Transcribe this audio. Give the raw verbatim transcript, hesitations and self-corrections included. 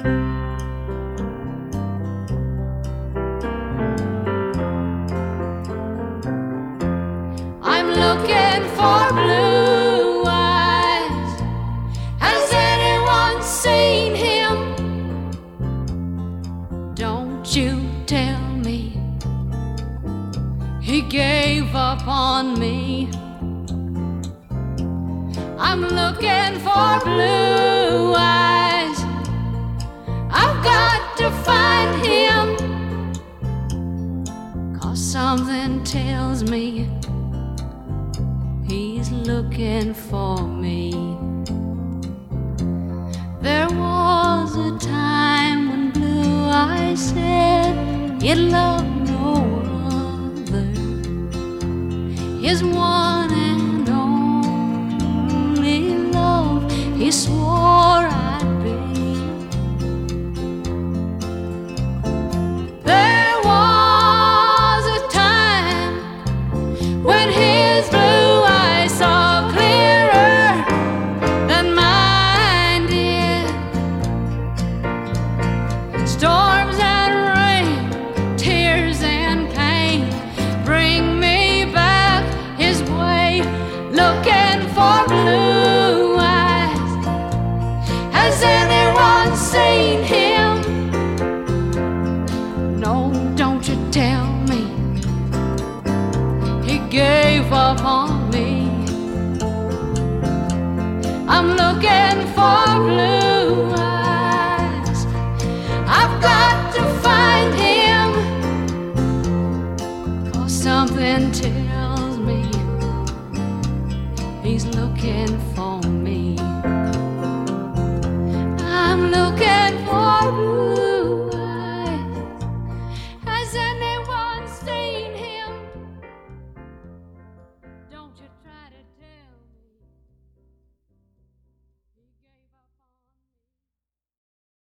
I'm looking for blue eyes. Has anyone seen him? Don't you tell me he gave up on me. I'm looking for blue eyes. I've got to find him, 'cause something tells me he's looking for me. There was a time when blue eyes said he'd love no other, his one and only love he swore I'd be. There was a time when his blue eyes saw clearer than mine did. Storms and rain, tears and pain, bring me back his way, looking for blue eyes. Has anyone seen him? No, don't you tell me he gave up on me. I'm looking for blue eyes. I've got to find him, 'cause something tells me he's looking for me. I'm looking for blue